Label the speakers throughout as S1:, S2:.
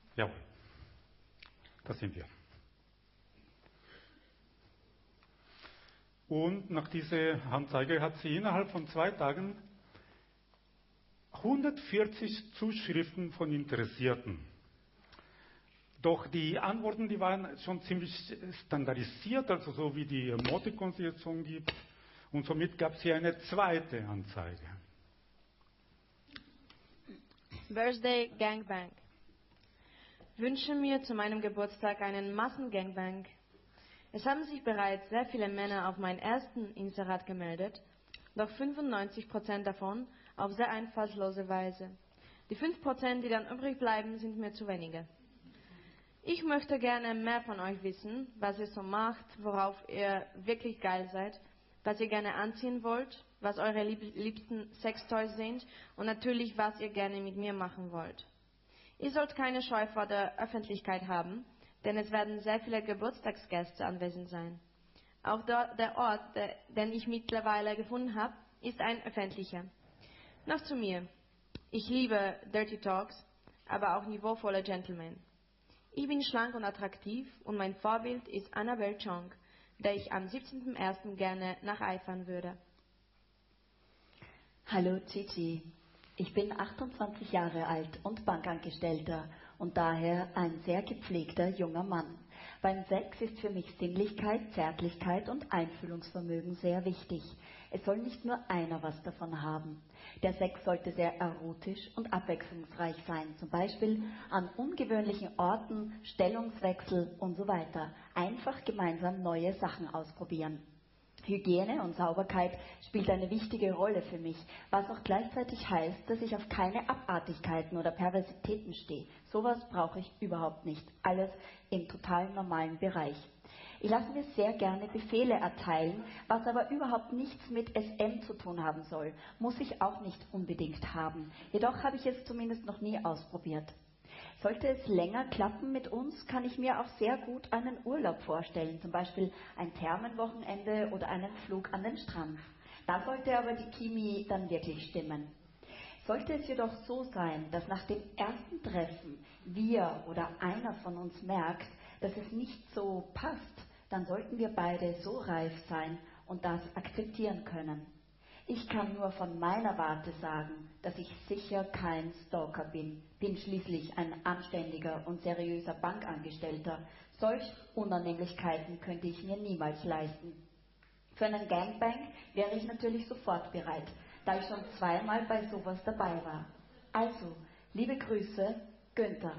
S1: Jawohl, da sind wir. Und nach dieser Anzeige hat sie innerhalb von 2 Tagen 140 Zuschriften von Interessierten. Doch die Antworten, die waren schon ziemlich standardisiert, also so wie die Emoticons, die es schon gibt. Und somit gab es hier eine zweite Anzeige.
S2: Birthday Gangbang. Wünsche mir zu meinem Geburtstag einen Massengangbang. Es haben sich bereits sehr viele Männer auf meinen ersten Inserat gemeldet, doch 95% davon auf sehr einfallslose Weise. Die 5%, die dann übrig bleiben, sind mir zu wenige. Ich möchte gerne mehr von euch wissen, was ihr so macht, worauf ihr wirklich geil seid, was ihr gerne anziehen wollt, was eure liebsten Sextoys sind und natürlich, was ihr gerne mit mir machen wollt. Ihr sollt keine Scheu vor der Öffentlichkeit haben, denn es werden sehr viele Geburtstagsgäste anwesend sein. Auch der Ort, den ich mittlerweile gefunden habe, ist ein öffentlicher. Noch zu mir. Ich liebe Dirty Talks, aber auch niveauvolle Gentlemen. Ich bin schlank und attraktiv und mein Vorbild ist Annabelle Chong, der ich am 17.01. gerne nacheifern würde.
S3: Hallo Gigi, ich bin 28 Jahre alt und Bankangestellter und daher ein sehr gepflegter junger Mann. Beim Sex ist für mich Sinnlichkeit, Zärtlichkeit und Einfühlungsvermögen sehr wichtig. Es soll nicht nur einer was davon haben. Der Sex sollte sehr erotisch und abwechslungsreich sein, zum Beispiel an ungewöhnlichen Orten, Stellungswechsel und so weiter. Einfach gemeinsam neue Sachen ausprobieren. Hygiene und Sauberkeit spielt eine wichtige Rolle für mich, was auch gleichzeitig heißt, dass ich auf keine Abartigkeiten oder Perversitäten stehe. Sowas brauche ich überhaupt nicht. Alles im total normalen Bereich. Ich lasse mir sehr gerne Befehle erteilen, was aber überhaupt nichts mit SM zu tun haben soll. Muss ich auch nicht unbedingt haben. Jedoch habe ich es zumindest noch nie ausprobiert. Sollte es länger klappen mit uns, kann ich mir auch sehr gut einen Urlaub vorstellen, zum Beispiel ein Thermenwochenende oder einen Flug an den Strand. Da sollte aber die Chemie dann wirklich stimmen. Sollte es jedoch so sein, dass nach dem ersten Treffen wir oder einer von uns merkt, dass es nicht so passt, dann sollten wir beide so reif sein und das akzeptieren können. Ich kann nur von meiner Warte sagen, dass ich sicher kein Stalker bin. Bin schließlich ein anständiger und seriöser Bankangestellter. Solch Unannehmlichkeiten könnte ich mir niemals leisten. Für einen Gangbang wäre ich natürlich sofort bereit, da ich schon 2-mal bei sowas dabei war. Also, liebe Grüße, Günther.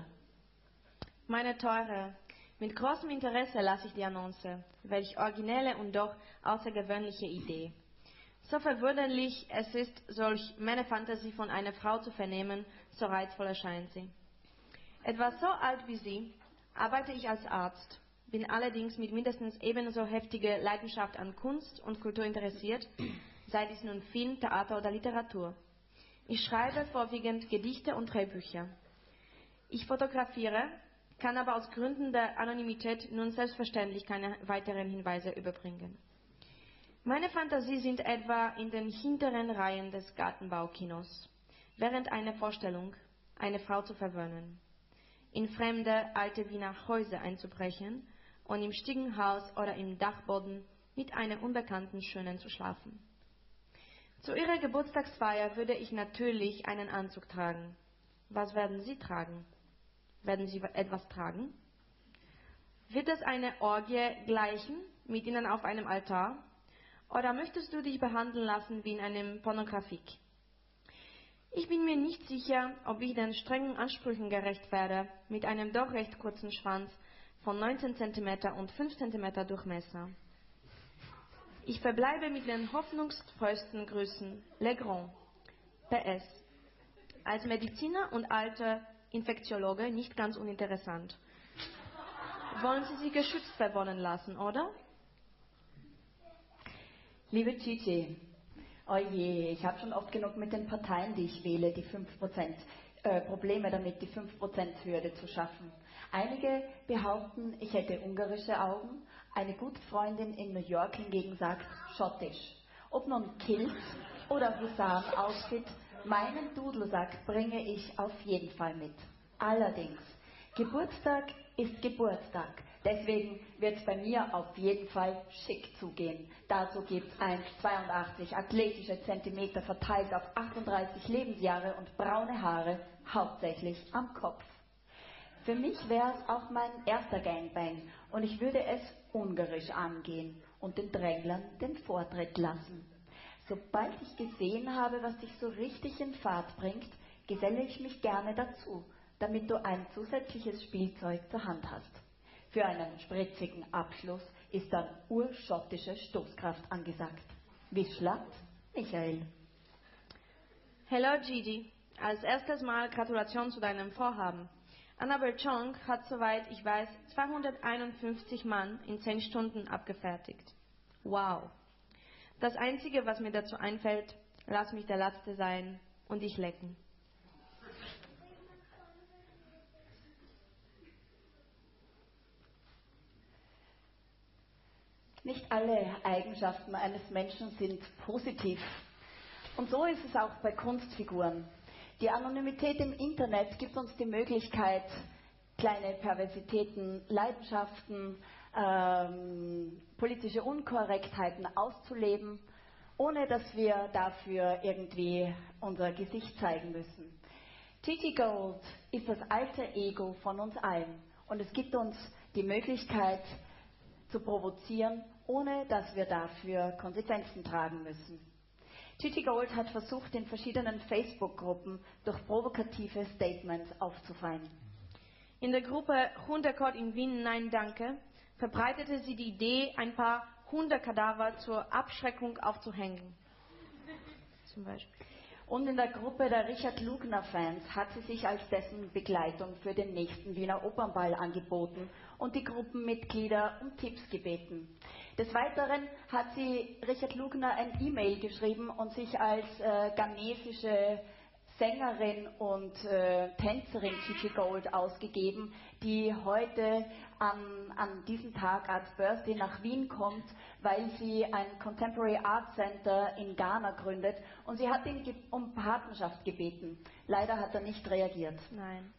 S2: Meine Teure, mit großem Interesse lasse ich die Annonce. Welch originelle und doch außergewöhnliche Idee. So verwunderlich es ist, solch Männerfantasie von einer Frau zu vernehmen, so reizvoll erscheint sie. Etwa so alt wie sie arbeite ich als Arzt, bin allerdings mit mindestens ebenso heftiger Leidenschaft an Kunst und Kultur interessiert, sei dies nun Film, Theater oder Literatur. Ich schreibe vorwiegend Gedichte und Drehbücher. Ich fotografiere, kann aber aus Gründen der Anonymität nun selbstverständlich keine weiteren Hinweise überbringen. Meine Fantasie sind etwa in den hinteren Reihen des Gartenbaukinos, während einer Vorstellung eine Frau zu verwöhnen, in fremde, alte Wiener Häuser einzubrechen und im Stiegenhaus oder im Dachboden mit einer unbekannten Schönen zu schlafen. Zu ihrer Geburtstagsfeier würde ich natürlich einen Anzug tragen. Was werden Sie tragen? Werden Sie etwas tragen? Wird es eine Orgie gleichen, mit Ihnen auf einem Altar? Oder möchtest du dich behandeln lassen wie in einem Pornografik? Ich bin mir nicht sicher, ob ich den strengen Ansprüchen gerecht werde, mit einem doch recht kurzen Schwanz von 19 cm und 5 cm Durchmesser. Ich verbleibe mit den hoffnungsvollsten Grüßen. Le Grand. PS. Als Mediziner und alter Infektiologe nicht ganz uninteressant. Wollen Sie sich geschützt verwonnen lassen, oder?
S3: Liebe Gigi, oje, ich habe schon oft genug mit den Parteien, die ich wähle, die 5% Probleme damit, die 5%-Hürde zu schaffen. Einige behaupten, ich hätte ungarische Augen, eine gute Freundin in New York hingegen sagt schottisch. Ob nun Kilt oder Husaren-Outfit, meinen Dudelsack bringe ich auf jeden Fall mit. Allerdings, Geburtstag ist Geburtstag. Deswegen wird es bei mir auf jeden Fall schick zugehen. Dazu gibt es 1,82 athletische Zentimeter verteilt auf 38 Lebensjahre und braune Haare, hauptsächlich am Kopf. Für mich wäre es auch mein erster Gangbang und ich würde es ungarisch angehen und den Dränglern den Vortritt lassen. Sobald ich gesehen habe, was dich so richtig in Fahrt bringt, geselle ich mich gerne dazu, damit du ein zusätzliches Spielzeug zur Hand hast. Für einen spritzigen Abschluss ist dann urschottische Stoßkraft angesagt. Wischlatt, Michael.
S2: Hello Gigi, als erstes Mal Gratulation zu deinem Vorhaben. Annabel Chong hat, soweit ich weiß, 251 Mann in 10 Stunden abgefertigt. Wow. Das Einzige, was mir dazu einfällt, lass mich der Letzte sein und dich lecken.
S3: Nicht alle Eigenschaften eines Menschen sind positiv. Und so ist es auch bei Kunstfiguren. Die Anonymität im Internet gibt uns die Möglichkeit, kleine Perversitäten, Leidenschaften, politische Unkorrektheiten auszuleben, ohne dass wir dafür irgendwie unser Gesicht zeigen müssen. Gigi Gold ist das alter Ego von uns allen und es gibt uns die Möglichkeit zu provozieren, ohne dass wir dafür Konsequenzen tragen müssen. Gigi Gold hat versucht, in verschiedenen Facebook-Gruppen durch provokative Statements aufzufallen.
S2: In der Gruppe Hundekot in Wien Nein Danke verbreitete sie die Idee, ein paar Hundekadaver zur Abschreckung aufzuhängen. Zum Beispiel.
S3: Und in der Gruppe der Richard Lugner-Fans hat sie sich als dessen Begleitung für den nächsten Wiener Opernball angeboten und die Gruppenmitglieder um Tipps gebeten. Des Weiteren hat sie Richard Lugner ein E-Mail geschrieben und sich als ghanesische Sängerin und Tänzerin Gigi Gold ausgegeben, die heute an diesem Tag als Birthday nach Wien kommt, weil sie ein Contemporary Art Center in Ghana gründet und sie hat ihn um Patenschaft gebeten. Leider hat er nicht reagiert.
S2: Nein.